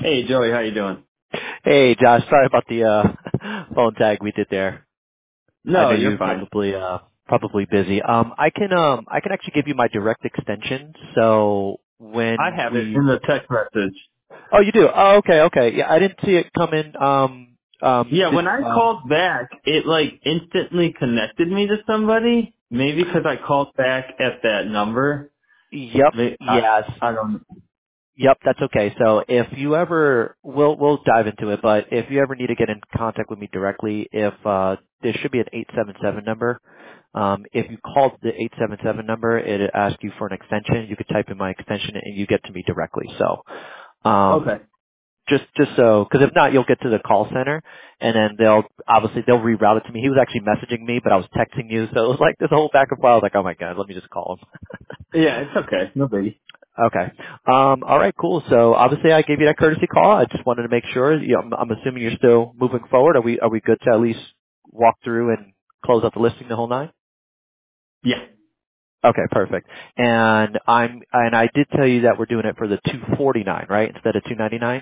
Hey Joey, how you doing? Hey, Josh. Sorry about the phone tag we did there. I No, know you're you're fine. probably busy. I can actually give you my direct extension. So I when have it we in the text message. Oh, you do. Oh, okay. Yeah, I didn't see it come in. Yeah, Did when I called back, it like instantly connected me to somebody. Maybe because I called back at that number. Yep. Yes. I don't. Yep, that's okay. So if you ever, we'll dive into it, but if you ever need to get in contact with me directly, if there should be an 877 number. If you called the 877 number, it asks you for an extension. You could type in my extension and you get to me directly. So Okay. just so, because if not, you'll get to the call center, and then they'll reroute it to me. He was actually messaging me, but I was texting you, so it was like this whole back and forth. I was like, oh my god, let me just call him. Yeah, it's okay. No biggie. Okay. All right, cool. So obviously I gave you that courtesy call. I just wanted to make sure. I'm assuming you're still moving forward. Are we good to at least walk through and close out the listing the whole nine? Yeah. Okay, perfect. And I did tell you that we're doing it for the 249, right, instead of 299.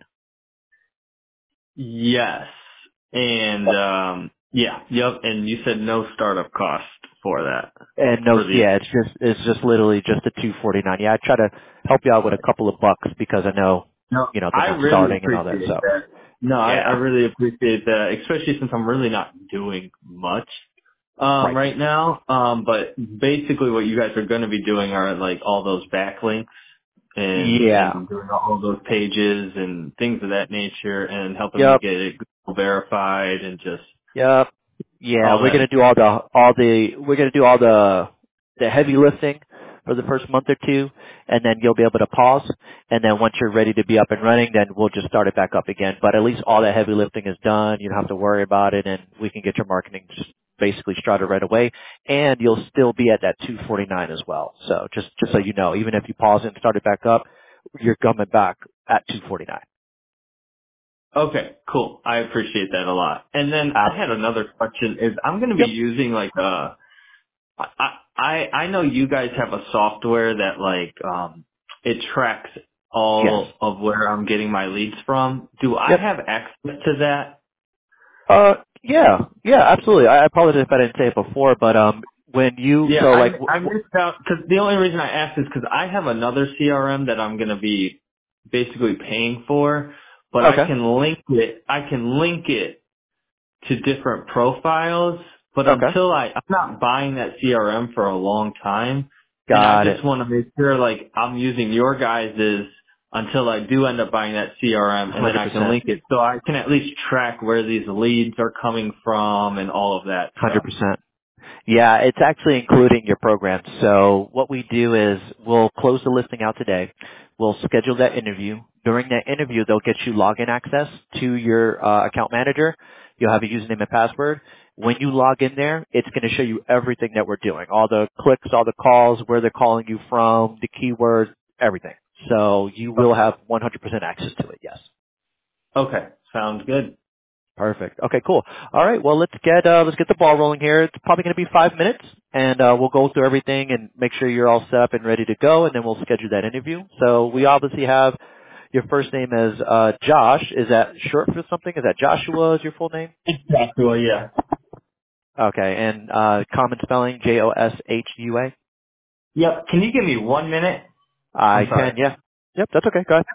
Yes. And yeah, yep. And you said no startup cost for that And no, for the. yeah, it's just literally just a 249. Yeah, I try to help you out with a couple of bucks because I know, No, they're I not really starting and all that. appreciate So that. No, I yeah, really appreciate that, especially since I'm really not doing much right. right now. But basically, what you guys are going to be doing are like all those backlinks Yeah. and doing all those pages and things of that nature, and helping me Yep. get it Google verified and just Yep. Yeah, all we're that. gonna do all the heavy lifting for the first month or two, and then you'll be able to pause. And then once you're ready to be up and running, then we'll just start it back up again. But at least all that heavy lifting is done. You don't have to worry about it, and we can get your marketing just basically started right away. And you'll still be at that 249 as well. So just so you know, even if you pause it and start it back up, you're coming back at 249. Okay, cool. I appreciate that a lot. And then I had Absolutely. another question: is I'm going to be Yep. using like I know you guys have a software that like it tracks Yes. all of where I'm getting my leads from. Do I Yep. have access to that? Yeah, absolutely. I apologize if I didn't say it before, but when you Yeah, so like I missed out because the only reason I asked is because I have another CRM that I'm going to be basically paying for, but I okay, can link it. I can link it to different profiles, but okay, I'm not buying that CRM for a long time, and I got just it, want to make sure like I'm using your guys's until I do end up buying that CRM, and then I can 100%, link it so I can at least track where these leads are coming from and all of that stuff. 100%. Yeah, it's actually including your program. So what we do is we'll close the listing out today. We'll schedule that interview. During that interview, they'll get you login access to your account manager. You'll have a username and password. When you log in there, it's going to show you everything that we're doing. All the clicks, all the calls, where they're calling you from, the keywords, everything. So you will have 100% access to it, yes. Okay, sounds good. Perfect. Okay, cool. All right. Well, let's get the ball rolling here. It's probably going to be 5 minutes, and we'll go through everything and make sure you're all set up and ready to go, and then we'll schedule that interview. So we obviously have your first name as Josh. Is that short for something? Is that Joshua? Is your full name? Joshua, yeah. Okay, and common spelling Joshua. Yep. Can you give me 1 minute? I I'm can. sorry. Yeah. Yep. That's okay. Go ahead.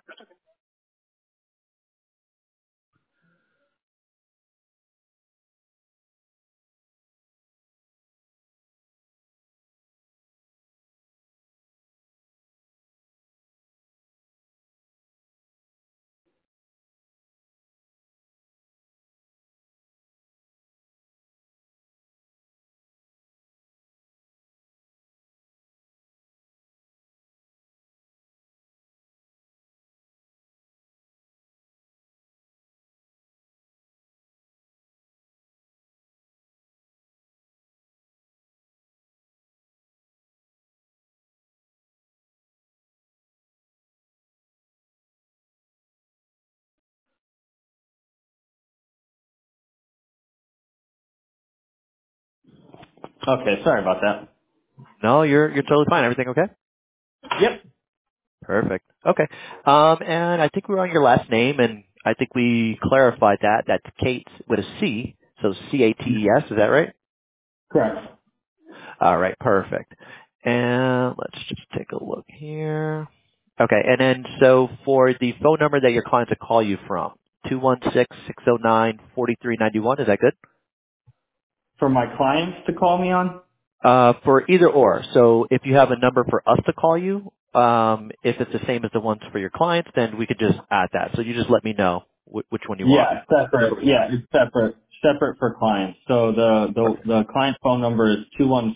Okay, sorry about that. No, you're totally fine. Everything okay? Yep. Perfect. Okay. And I think we were on your last name, and I think we clarified that. That's Kate with a C, so C-A-T-E-S. Is that right? Correct. All right. Perfect. And let's just take a look here. Okay. And then so for the phone number that your clients will call you from, 216-609-4391. Is that good? For my clients to call me on? For either or. So if you have a number for us to call you, if it's the same as the ones for your clients, then we could just add that. So you just let me know which one you want. Yeah, separate. Yeah, it's separate. Separate for clients. So the client phone number is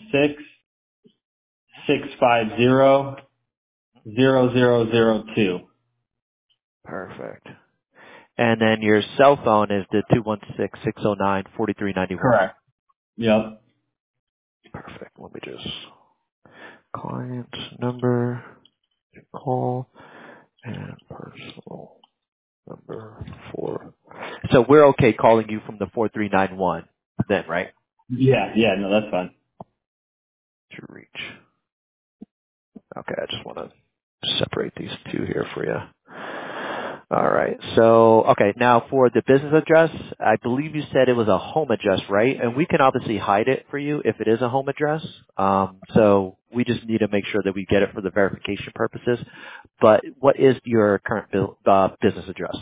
216-650-0002. Perfect. And then your cell phone is the 216-609-4391. Correct. Yep. Perfect. Let me just client number, call, and personal number 4. So we're okay calling you from the 4391 then, right? Yeah, no, that's fine. To reach. Okay, I just want to separate these two here for you. All right. So, okay, now for the business address, I believe you said it was a home address, right? And we can obviously hide it for you if it is a home address. So we just need to make sure that we get it for the verification purposes. But what is your current business address?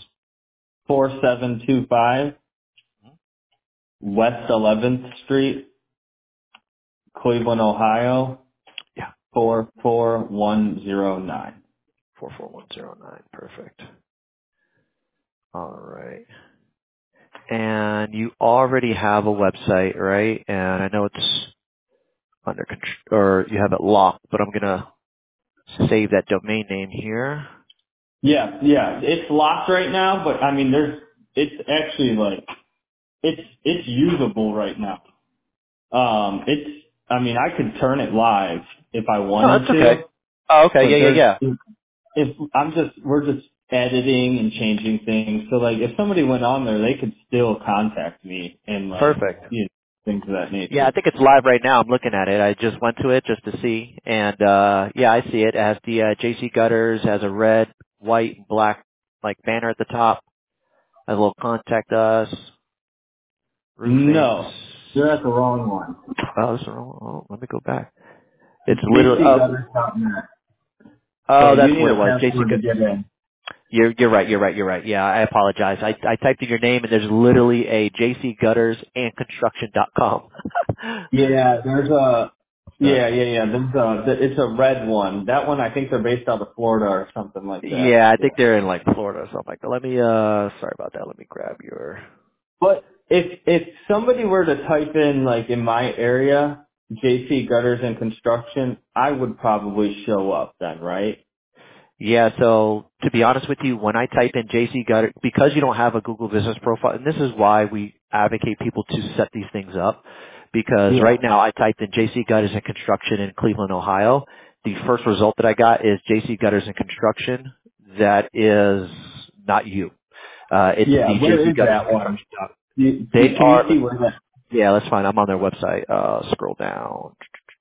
4725 West 11th Street, Cleveland, Ohio, Yeah, 44109. 44109. Perfect. All right. And you already have a website, right? And I know it's under control, or you have it locked, but I'm going to save that domain name here. Yeah, it's locked right now, but I mean, it's actually like, it's usable right now. I mean, I could turn it live if I Oh, wanted that's okay. to, Oh, okay. but Yeah, yeah, yeah. we're just editing and changing things. So like, if somebody went on there, they could still contact me and like, Perfect. things of that Yeah, I nature. think it's live right now. I'm looking at it. I just went to it just to see. And, yeah, I see it. It has the, JC Gutters, has a red, white, and black, like, banner at the top. Has a little contact us, roofing. No, you're at the wrong one. Oh, this is wrong. Oh, let me go back. It's It's literally, jcgutters.net. So oh, you that's need what a it was. password to get in. You're right. You're right. You're right. Yeah, I apologize. I typed in your name and there's literally a jcguttersandconstruction.com. Yeah, uh, yeah. It's a red one. That one, I think they're based out of Florida or something like that. yeah, I Yeah. think they're in like Florida or something like that. Let me sorry about that. Let me grab your But if somebody were to type in like in my area, JC Gutters and Construction, I would probably show up then, right? Yeah, so to be honest with you, when I type in JC Gutter, because you don't have a Google business profile, and this is why we advocate people to set these things up, because Yeah. right now I typed in JC Gutters and Construction in Cleveland, Ohio. The first result that I got is JC Gutters and Construction. That is not you. It's Yeah. the Where JC is Gutters and that one? Construction. Doc. They Can you are, see where that? yeah, that's fine. I'm on their website. Scroll down.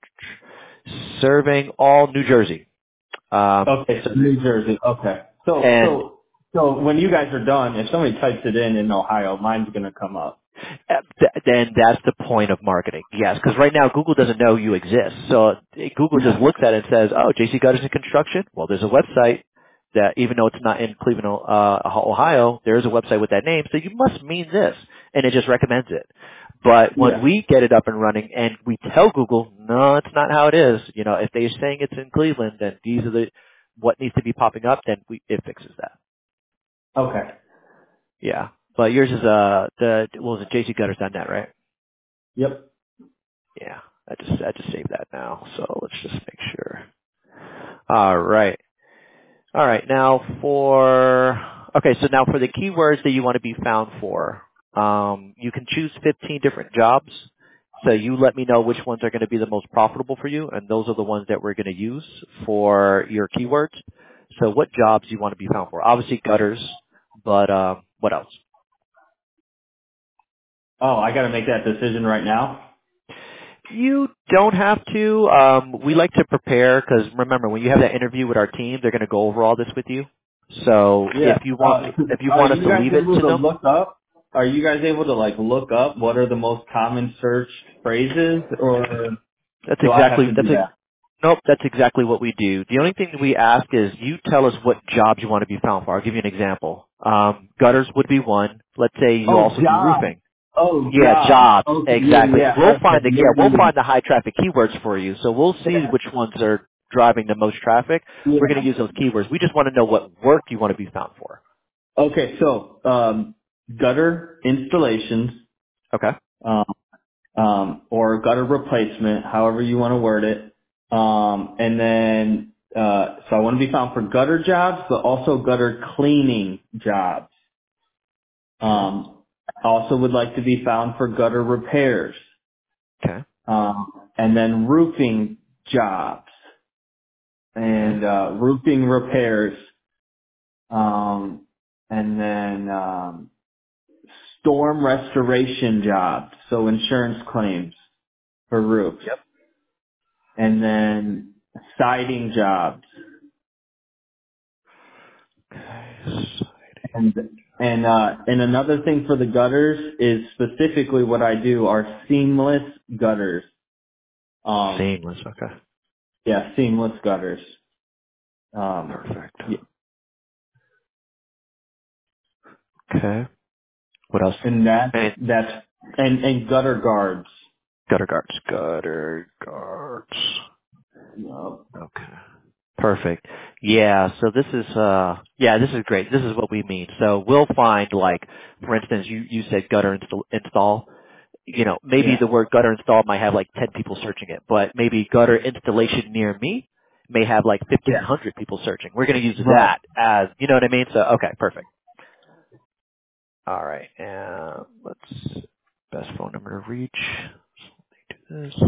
Serving all New Jersey. Okay, So, New Jersey. Okay. So and so so when you guys are done, if somebody types it in Ohio, mine's gonna come up. Then that's the point of marketing. Yes, because right now Google doesn't know you exist. So Google just Yeah. looks at it and says, "Oh, JC Gutters and Construction." Well, there's a website that even though it's not in Cleveland, Ohio, there is a website with that name. So you must mean this, and it just recommends it. But when Yeah. we get it up and running and we tell Google, no, it's not how it is. You know, if they're saying it's in Cleveland, then these are the what needs to be popping up. Then it fixes that. Okay. Yeah. But yours is what was it, JCGutters.net, right? Yep. Yeah, I just saved that now. So let's just make sure. All right. All right. Now so now for the keywords that you want to be found for, you can choose 15 different jobs. So you let me know which ones are going to be the most profitable for you, and those are the ones that we're going to use for your keywords. So what jobs do you want to be found for? Obviously gutters, but what else? Oh, I got to make that decision right now. You don't have to. We like to prepare because remember, when you have that interview with our team, they're going to go over all this with you. So Yeah. if you Are want us you to guys leave it able to to them, look up? Are you guys able to like look up what are the most common searched phrases, or that's do I have exactly to do that? nope. That's exactly what we do. The only thing we ask is you tell us what jobs you want to be found for. I'll give you an example. Gutters would be one. Let's say you Oh, also do job. roofing. Oh, Yeah, job. jobs. Okay. Yeah. Exactly. Yeah. We'll Okay. find the Yeah. we'll Yeah. find the high traffic keywords for you. So we'll see Yeah. which ones are driving the most traffic. We're Yeah. going to use those keywords. We just want to know what work you want to be found for. Okay. So, gutter installations, Okay. um, or gutter replacement, however you want to word it. And then, so I want to be found for gutter jobs, but also gutter cleaning jobs. Okay. I also would like to be found for gutter repairs, Okay. and then roofing jobs Okay. and roofing repairs, and then storm restoration jobs, so insurance claims for roofs, Yep. and then siding jobs, Okay. and and another thing for the gutters is specifically what I do are seamless gutters. Um, Seamless. Okay. yeah, seamless gutters. Perfect. Yeah, Okay. What else? and And that's and gutter guards. gutter guards. Gutter guards. Yup. Okay. Perfect. Yeah, so this is this is great. This is what we mean. So we'll find like for instance you said gutter install. You know, maybe Yeah. the word gutter install might have like 10 people searching it, but maybe gutter installation near me may have like Yeah. 1,500 people searching. We're going to use Right. that as, you know what I mean? So, okay, perfect. All right, and let's, best phone number to reach. Do this.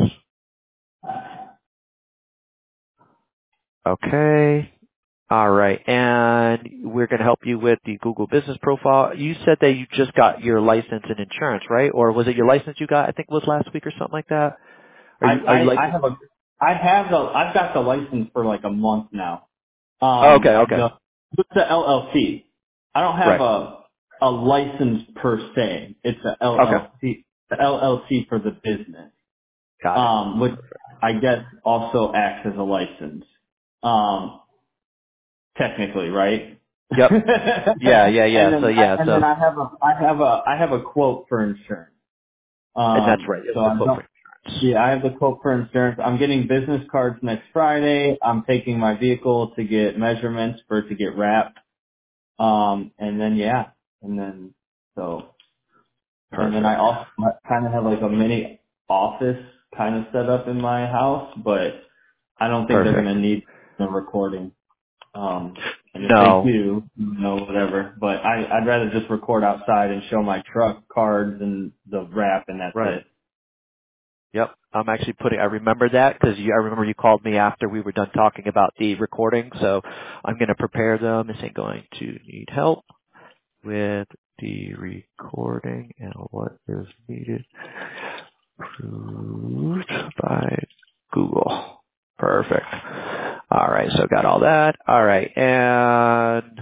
Okay. All right, and we're going to help you with the Google Business Profile. You said that you just got your license in insurance, right? Or was it your license you got? I think it was last week or something like that. Are you I licensed? have I've got the license for like a month now. Oh, okay, okay, It's the LLC. I don't have right. a license per se. It's Okay, the LLC for the business. got it. Which I guess also acts as a license. Um, technically, right? Yep. Yeah, yeah, and yeah. So then yeah, so I have a quote for insurance. and that's right. So The I quote don't. for insurance. Yeah, I have the quote for insurance. I'm getting business cards next Friday. I'm taking my vehicle to get measurements for it to get wrapped. And then yeah, and then so, and then I Perfect. also kind of have like a mini office kind of set up in my house, but I don't think they're Perfect. gonna need the recording. And if they No. do, whatever. But I'd rather just record outside and show my truck cards and the wrap, and that's Right. it. Yep. I'm actually I remember that because I remember you called me after we were done talking about the recording. So I'm going to prepare them. This ain't going to need help with the recording and what is needed approved by Google. Perfect. All right. So got all that. All right. And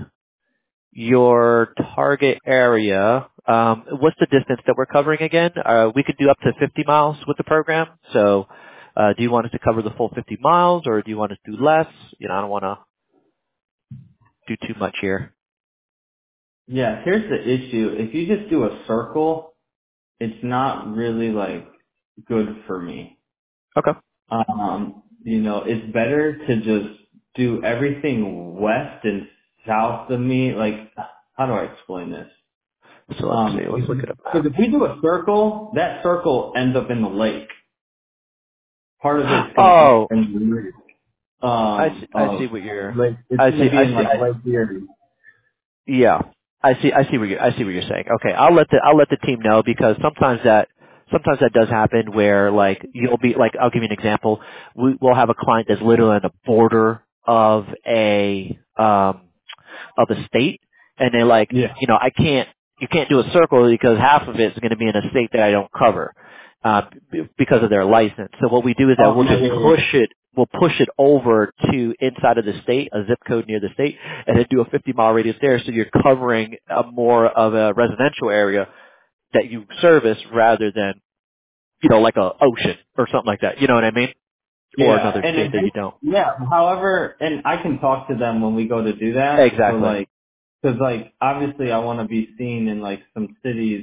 your target area, what's the distance that we're covering again? We could do up to 50 miles with the program. So, do you want us to cover the full 50 miles or do you want us to do less? You know, I don't want to do too much here. Yeah, here's the issue. If you just do a circle, it's not really like good for me. Okay. It's better to just do everything west and south of me. Like, how do I explain this? So let's see. Let's look at a Because map. if we do a circle, that circle ends up in the lake. Part of it's going to end up Oh, in the lake. I see what you're, Like, it's I going to see, be I in see, like Lake Erie. yeah. I see what you're saying. Okay. I'll let the team know because sometimes that does happen where like you'll be like, I'll give you an example. We'll have a client that's literally on the border of of a state and they're like, Yeah. you can't do a circle because half of it's going to be in a state that I don't cover. because of their license. So what we do is that Oh, we'll yeah, just yeah, yeah. we'll push it over to inside of the state, a zip code near the state, and then do a 50-mile radius there. So you're covering a more of a residential area that you service rather than, like a ocean or something like that. You know what I mean? Or Yeah, another and state that you don't. yeah. However, and I can talk to them when we go to do that. So Exactly. like, because like obviously I want to be seen in like some cities.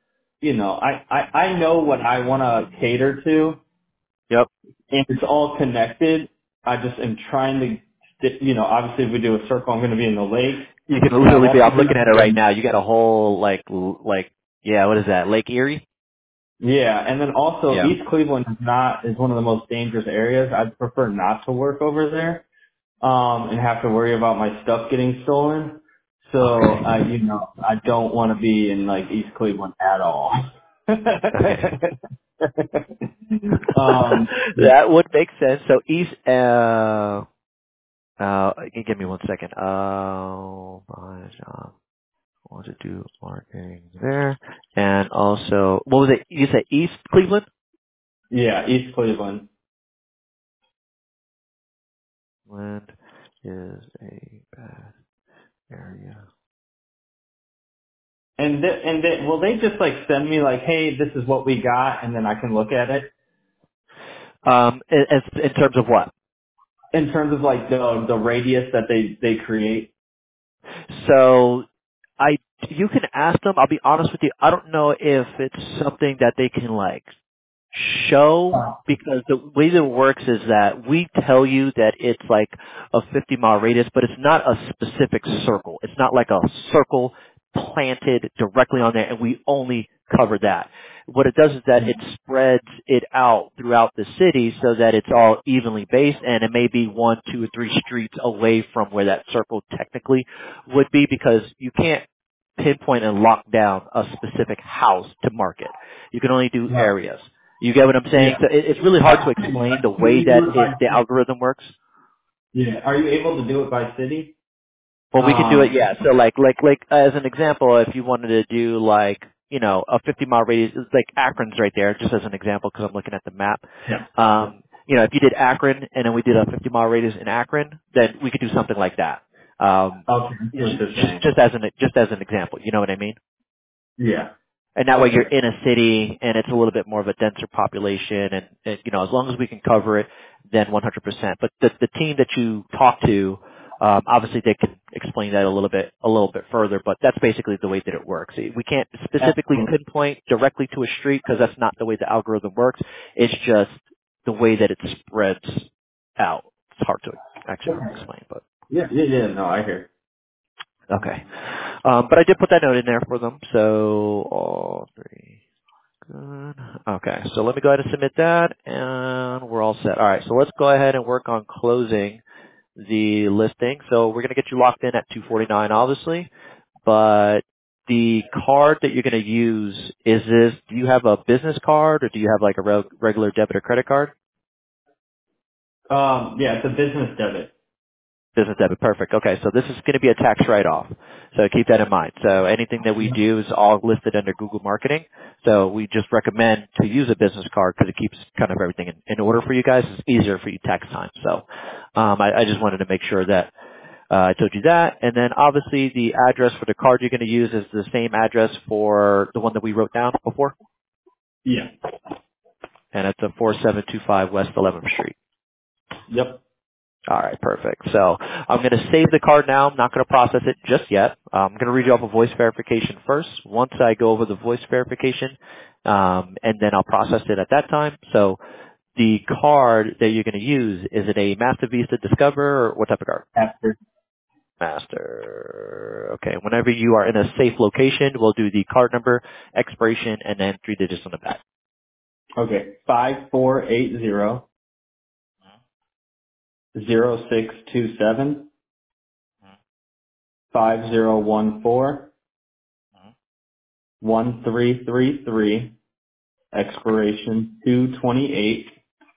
I know what I want to cater to, Yep. and it's all connected. I just am trying to, obviously if we do a circle, I'm going to be in the lake, You can but I'm literally be, also I'm going looking to at it be right in, now. You got a whole, yeah, what is that? Lake Erie? yeah, and then also Yeah. East Cleveland is one of the most dangerous areas. I'd prefer not to work over there, and have to worry about my stuff getting stolen. So, Okay. I don't want to be in like East Cleveland at all. Okay. um, That would make sense. So East, give me one second. My job. I want to do marketing there. And also, what was it? You said East Cleveland? yeah, East Cleveland. Cleveland is a bad area. Will they just like send me like, hey, this is what we got, and then I can look at it In terms of what? in terms of like the radius that they create? So you can ask them. I'll be honest with you. I don't know if it's something that they can like show, because the way that it works is that we tell you that it's like a 50-mile radius, but it's not a specific circle. It's not like a circle planted directly on there and we only cover that. What it does is that it spreads it out throughout the city so that it's all evenly based, and it may be 1, 2, or 3 streets away from where that circle technically would be, because you can't pinpoint and lock down a specific house to market. You can only do Right. areas. You get what I'm saying? Yeah. So it's really hard to explain the Can way you do that it by the city? algorithm works. Yeah. Are you able to do it by city? Well, we can do it, Um. yeah. So like as an example, if you wanted to do like, a 50-mile radius, it's like Akron's right there, just as an example, because I'm looking at the map. Yeah. If you did Akron and then we did a 50-mile radius in Akron, then we could do something like that. Okay. That's what you're saying. Just as an example, you know what I mean? Yeah. And that way you're Okay. in a city and it's a little bit more of a denser population, and as long as we can cover it, then 100%. But the team that you talk to, obviously they can explain that a little bit further, but that's basically the way that it works. We can't specifically Absolutely. pinpoint directly to a street because that's not the way the algorithm works. It's just the way that it spreads out. It's hard to actually Okay. explain, but Yeah. Yeah. Yeah. No, I hear. okay. But I did put that note in there for them, so all three. Good. Okay, so let me go ahead and submit that, and we're all set. All right, so let's go ahead and work on closing the listing. So we're going to get you locked in at 249, obviously, but the card that you're going to use, do you have a business card, or do you have like a regular debit or credit card? Yeah, it's a business debit. Business debit, perfect. Okay, so this is going to be a tax write-off. So keep that in mind. So anything that we do is all listed under Google Marketing. So we just recommend to use a business card because it keeps kind of everything in order for you guys. It's easier for you tax time. So I just wanted to make sure that I told you that. And then obviously the address for the card you're going to use is the same address for the one that we wrote down before. Yeah. And it's a 4725 West 11th Street. Yep. All right, perfect. So I'm going to save the card now. I'm not going to process it just yet. I'm going to read you off a voice verification first. Once I go over the voice verification, and then I'll process it at that time. So the card that you're going to use, is it a Master, Visa, Discover, or what type of card? After. Master. Okay. Whenever you are in a safe location, we'll do the card number, expiration, and then 3 digits on the back. Okay. 5480 0627 5014 1333 expiration 228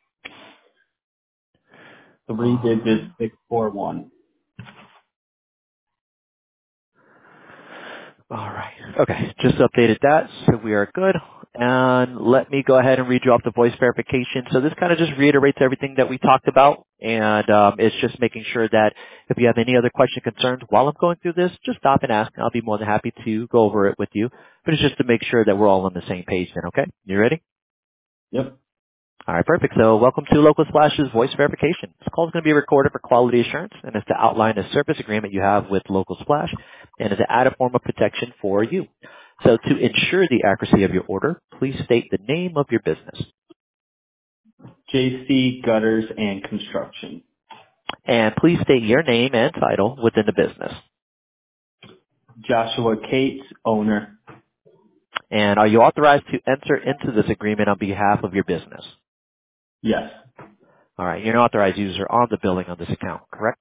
3 digits 641. All right. Okay. Just updated that, so we are good. And let me go ahead and read you off the voice verification. So this kind of just reiterates everything that we talked about, and it's just making sure that if you have any other question concerns while I'm going through this, just stop and ask. I'll be more than happy to go over it with you. But it's just to make sure that we're all on the same page then, okay? You ready? Yep. All right, perfect. So welcome to Local Splash's voice verification. This call is going to be recorded for quality assurance, and it's to outline a service agreement you have with Local Splash, and is to add a form of protection for you. So to ensure the accuracy of your order, please state the name of your business. JC Gutters and Construction. And please state your name and title within the business. Joshua Cates, owner. And are you authorized to enter into this agreement on behalf of your business? Yes. All right, you're an authorized user on the billing on this account, correct?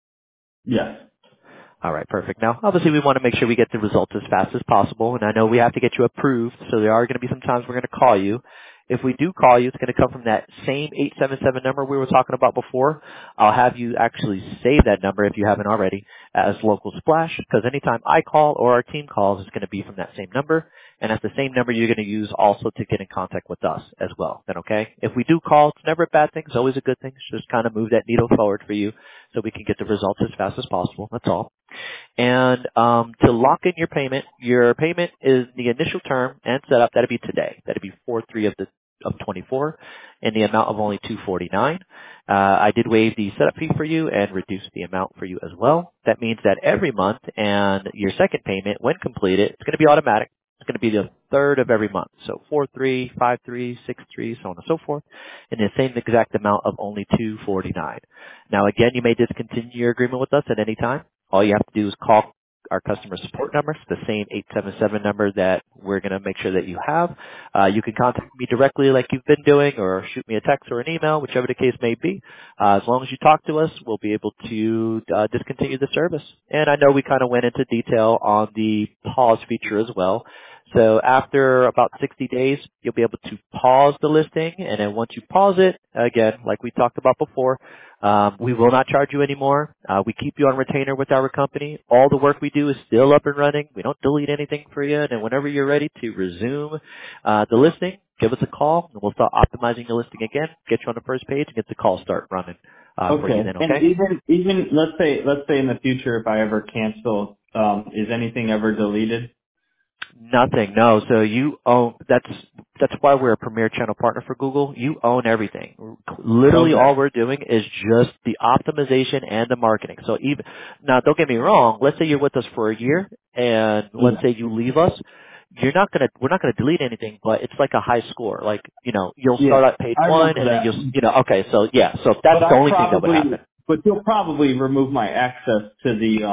Yes. All right, perfect. Now, obviously, we want to make sure we get the results as fast as possible, and I know we have to get you approved, so there are going to be some times we're going to call you. If we do call you, it's going to come from that same 877 number we were talking about before. I'll have you actually save that number if you haven't already as Local Splash, because anytime I call or our team calls, it's going to be from that same number, and that's the same number you're going to use also to get in contact with us as well. Then, okay? If we do call, it's never a bad thing. It's always a good thing. It's just kind of move that needle forward for you so we can get the results as fast as possible. That's all. And to lock in your payment is the initial term and setup. That'd be today. That'd be 4/3 of 24, in the amount of only $249. I did waive the setup fee for you and reduce the amount for you as well. That means that every month and your second payment, when completed, it's going to be automatic. It's going to be the third of every month. So 4/3, 5/3, 6/3, so on and so forth, in the same exact amount of only $249. Now again, you may discontinue your agreement with us at any time. All you have to do is call our customer support number. It's the same 877 number that we're going to make sure that you have. You can contact me directly like you've been doing, or shoot me a text or an email, whichever the case may be. As long as you talk to us, we'll be able to discontinue the service. And I know we kind of went into detail on the pause feature as well. So after about 60 days, you'll be able to pause the listing, and then once you pause it, again, like we talked about before, we will not charge you anymore. We keep you on retainer with our company. All the work we do is still up and running. We don't delete anything for you. And whenever you're ready to resume the listing, give us a call, and we'll start optimizing your listing again, get you on the first page, and get the call start running for you Okay. then, And okay? even let's say in the future if I ever cancel, is anything ever deleted? Nothing, no. So you own, that's why we're a premier channel partner for Google. You own everything. Literally Okay. all we're doing is just the optimization and the marketing. So even, now don't get me wrong, let's say you're with us for a year and Yeah. let's say you leave us, we're not gonna delete anything, but it's like a high score. Like, you'll Yeah. start at page I one remember and then that. okay, so yeah, so that's But the only thing that would happen. you'll probably remove my access to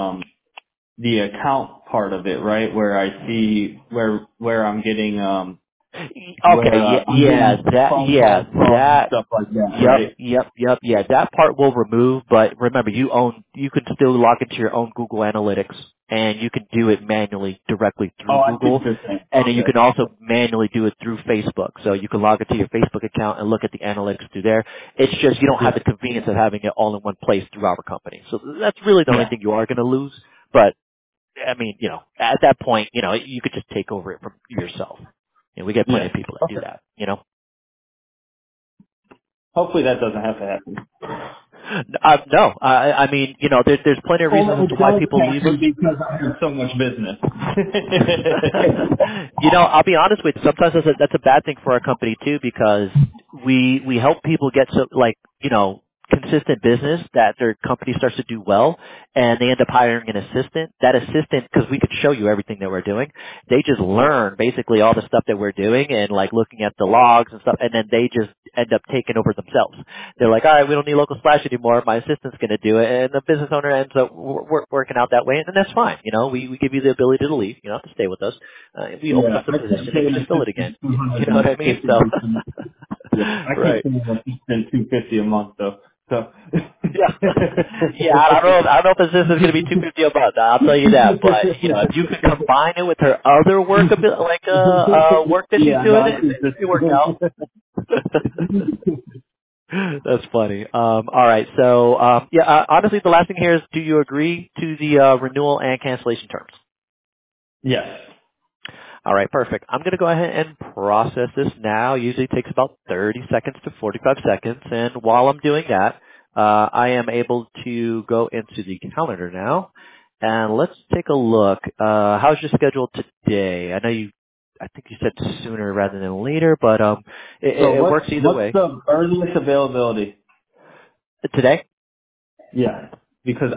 the account part of it, right? Where I see where I'm getting Okay, I'm getting phone calls from and that, stuff like that, right? yeah, that part we'll remove, but remember, you can still log into your own Google Analytics, and you can do it manually directly Oh, through I see Google, what you're saying. and then you can also Okay. manually do it through Facebook, so you can log into your Facebook account and look at the analytics through there. It's just, you don't have Yeah. the convenience of having it all in one place through our company, so that's really the only Yeah. thing you are going to lose, but I mean, at that point, you could just take over it from yourself. We get plenty Yeah. of people that do Okay. that. Hopefully that doesn't have to happen. No, I mean, there's plenty of Well, reasons as to it why does people leave us. happen because I have so much business. I'll be honest with you. Sometimes that's a bad thing for our company too, because we help people get consistent business that their company starts to do well, and they end up hiring an assistant. That assistant, because we could show you everything that we're doing, they just learn basically all the stuff that we're doing and like looking at the logs and stuff, and then they just end up taking over themselves. They're like, all right, we don't need Local Splash anymore. My assistant's going to do it, and the business owner ends up working out that way, and that's fine. We give you the ability to leave. You don't have to stay with us. We open Yeah, up the I can't position pay and you an just fill it again. assistant You know what I mean? So, $250. Yeah, I can't right. pay an assistant $250 a month though. So. Yeah, yeah. I don't know if this is going to be 250 a month. I'll tell you that. But if you could combine it with her other work, work that she's Yeah, doing, no, I think it worked out. That's funny. All right. So, honestly, the last thing here is, do you agree to the renewal and cancellation terms? Yes. All right, perfect. I'm going to go ahead and process this now. Usually takes about 30 seconds to 45 seconds. And while I'm doing that, I am able to go into the calendar now. And let's take a look. How's your schedule today? I think you said sooner rather than later, but So it works either what's way. the earliest availability? Today? Yeah. Because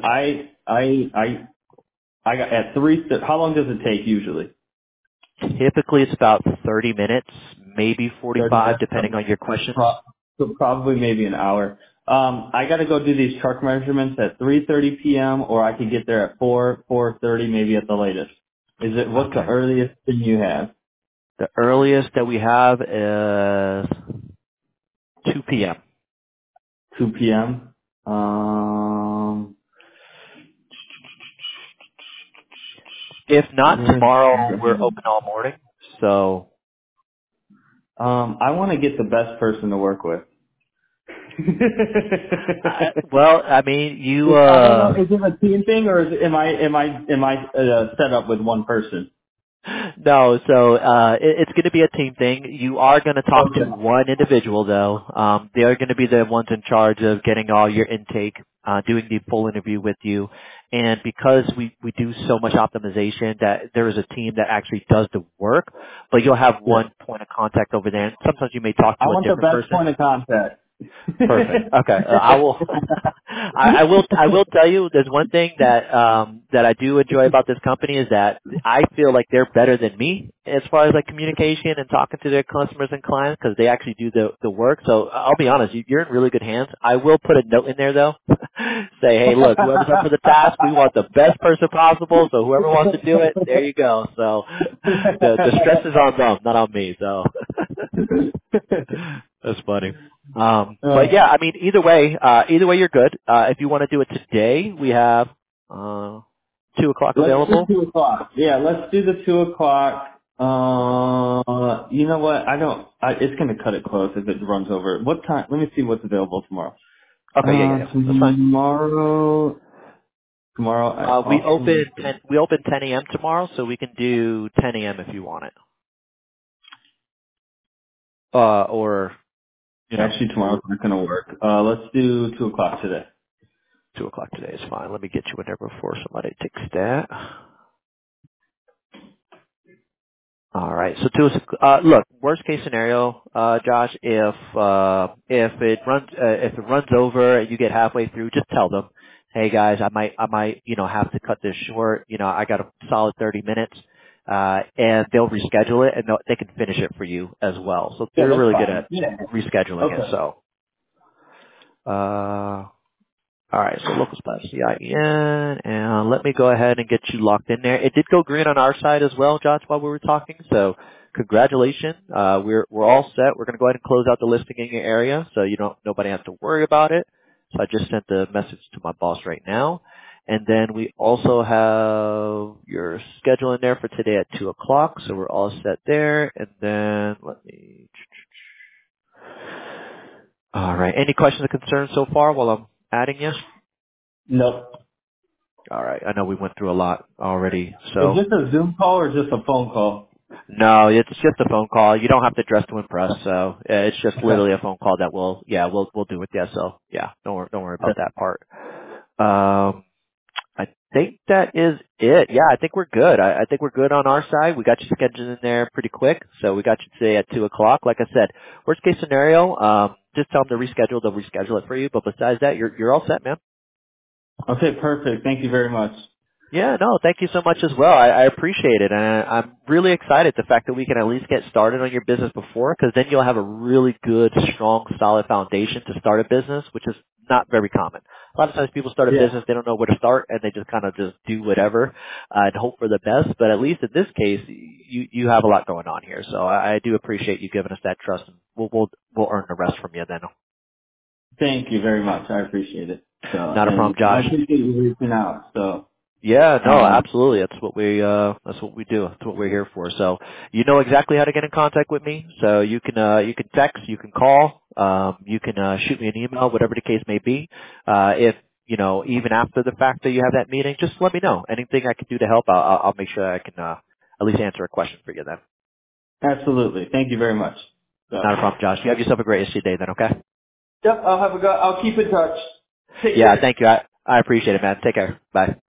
I got at 3, how long does it take usually? Typically it's about 30 minutes, maybe 30 45, minutes. depending on your questions. So probably maybe an hour. I got to go do these truck measurements at 3:30 p.m. or I could get there at 4:30, maybe at the latest. What's the Okay. earliest thing you have? The earliest that we have is 2 p.m. 2 p.m. If not, Yes. tomorrow we're open all morning. So, I want to get the best person to work with. well, I mean, I don't know. Is it a team thing or am I set up with one person? no, so it's going to be a team thing. You are going to talk to Okay. one individual, though. They are going to be the ones in charge of getting all your intake, doing the full interview with you. And because we do so much optimization, that there is a team that actually does the work, but you'll have Yeah. one point of contact over there. And sometimes you may talk I to a want the different best person. point of contact. Perfect. Okay. I will. I will tell you. There's one thing that I do enjoy about this company is that I feel like they're better than me as far as like communication and talking to their customers and clients because they actually do the work. So I'll be honest, you're in really good hands. I will put a note in there though. Say, hey, look, whoever's up for the task, we want the best person possible. So whoever wants to do it, there you go. So the stress is on them, not on me. So that's funny. But yeah, I mean, either way you're good. If you want to do it today, we have, 2 o'clock Let's do available. 2 o'clock. Yeah, let's do the 2 o'clock. You know what? It's gonna cut it close if it runs over. What time? Let me see what's available tomorrow. Okay, yeah. That's fine. Tomorrow I We also, open 10 a.m. tomorrow, so we can do 10 a.m. if you want it. Or, actually tomorrow's not gonna work. Let's do 2 o'clock today. 2 o'clock today is fine. Let me get you in there before somebody takes that. All right. So look, worst case scenario, Josh, if it runs over and you get halfway through, just tell them, hey guys, I might, have to cut this short. I got a solid 30 minutes, and they'll reschedule it and they can finish it for you as well. So Yeah, they're that's really good fine. at Yeah. rescheduling it. Okay. So, all right, so local spot CIEN, and let me go ahead and get you locked in there. It did go green on our side as well, Josh, while we were talking. So, congratulations. We're all set. We're going to go ahead and close out the listing in your area, so nobody has to worry about it. So I just sent the message to my boss right now, and then we also have your schedule in there for today at 2 o'clock. So we're all set there. And then let me. All right. Any questions or concerns so far while I'm adding you? Nope. All right. I know we went through a lot already, Is so this a Zoom call or just a phone call? no, it's just a phone call. You don't have to dress to impress, so it's just Okay. literally a phone call that we'll do with you. So yeah, don't worry about Okay. that part. I think that is it. Yeah, I think we're good. I think we're good on our side. We got you scheduled in there pretty quick, so we got you today at 2 o'clock. Like I said, worst case scenario, just tell them to reschedule. They'll reschedule it for you. But besides that, you're all set, man. Okay, perfect. Thank you very much. Yeah, no, thank you so much as well. I appreciate it. And I'm really excited the fact that we can at least get started on your business before, because then you'll have a really good, strong, solid foundation to start a business, which is not very common. A lot of times people start a Yeah. business, they don't know where to start, and they just kind of just do whatever and hope for the best. But at least in this case, you have a lot going on here. So I do appreciate you giving us that trust, and we'll earn the rest from you then. Thank you very much. I appreciate it. So, Not a problem, and I Josh. appreciate you reaching out. So, Yeah, no, um, absolutely. That's what we do. That's what we're here for. So you know exactly how to get in contact with me. So you can text, you can call, you can shoot me an email, whatever the case may be. If even after the fact that you have that meeting, just let me know. Anything I can do to help, I'll make sure I can at least answer a question for you then. Absolutely. Thank you very much. So, Not a problem, Josh. You have yourself a great rest of your day then, okay? yep, I'll keep in touch. Take Yeah, care. thank you. I appreciate it, man. Take care. Bye.